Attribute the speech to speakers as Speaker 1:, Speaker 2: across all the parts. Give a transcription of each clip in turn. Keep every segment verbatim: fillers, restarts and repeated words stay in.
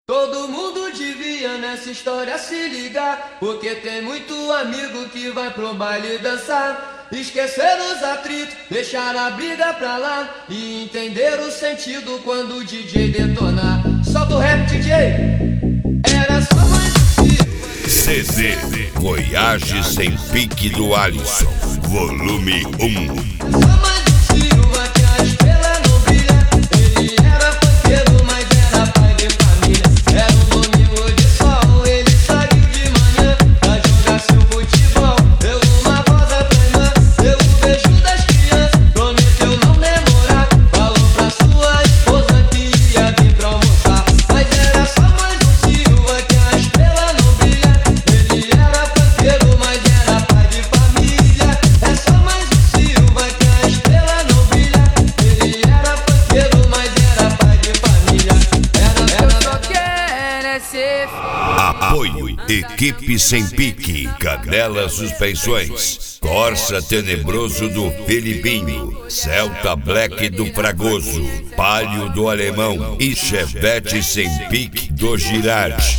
Speaker 1: Todo mundo devia nessa história se ligar, porque tem muito amigo que vai pro baile dançar. Esquecer os atritos, deixar a briga pra lá e entender o sentido quando o D J detonar. Solta o rap, D J! Era só mais um
Speaker 2: C D Voyage Sem Pique do Alisson, volume um.
Speaker 1: Só mais um Silva que a estrela não brilha. Ele era funkeiro, mas era pai de família. Era um domingo de sol, ele saiu de manhã pra jogar seu futebol. Deu uma rosa pra irmã, deu um beijo das crianças, prometeu não demorar. Falou pra sua esposa que ia vir pra almoçar. Mas era só mais um Silva que a estrela não brilha. Ele era funkeiro, mas era pai de família. É só mais um Silva que a estrela não brilha. Ele era funkeiro, mas era pai de família. Era, era, só quero é ser.
Speaker 2: Apoio Equipe Sem Pique, Cadela Suspensões, Corsa Tenebroso do Felipinho, Celta Black do Fragoso, Palio do Alemão e Chevette Sem Pique do Girardi.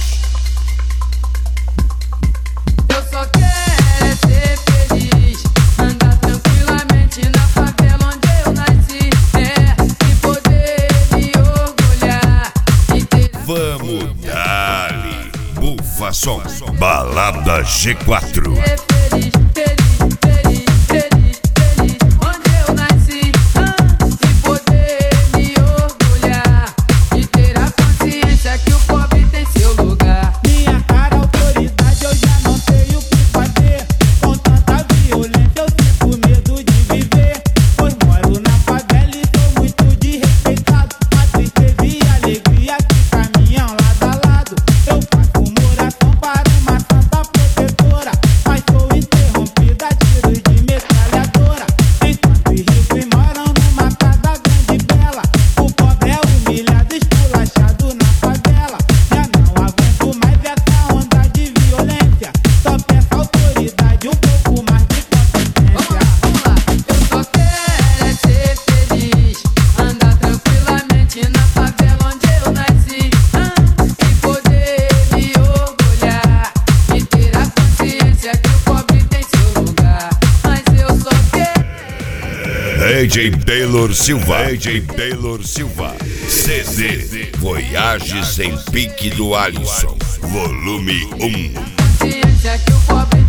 Speaker 1: Eu só quero é ser feliz, andar tranquilamente na favela onde eu nasci, é, e poder me orgulhar e ter.
Speaker 2: Vamos dali, Bufa Som, Balada G quatro.
Speaker 1: Ser feliz, feliz, feliz, feliz, feliz onde eu nasci, ah, e poder me orgulhar e ter a consciência que o pobre tem seu lugar.
Speaker 3: Minha cara, autoridade, eu já não sei o que fazer. Com tanta violência eu sinto medo de viver. Pois moro na favela e sou muito desrespeitado. A tristeza e a alegria que caminham lado a lado. Eu faço oração para uma santa protetora, mas sou interrompida a tiros de metralhadora. Enquanto os ricos moram numa casa grande e bela, o pobre é humilhado, esculachado na favela. Já não aguento mais essa onda de violência. Só peço autoridade, um pouco mais de
Speaker 1: Vamos lá,
Speaker 3: competência.
Speaker 1: vamos lá. Eu só quero é ser feliz, andar tranquilamente na favela onde eu nasci, ah, e poder me orgulhar e ter a consciência que o pobre tem seu lugar. Mas eu só quero.
Speaker 2: A J Taylor Silva, A J Taylor Silva, C D Voyage Sem Pique do Alisson, volume um.
Speaker 1: Consciência que o pobre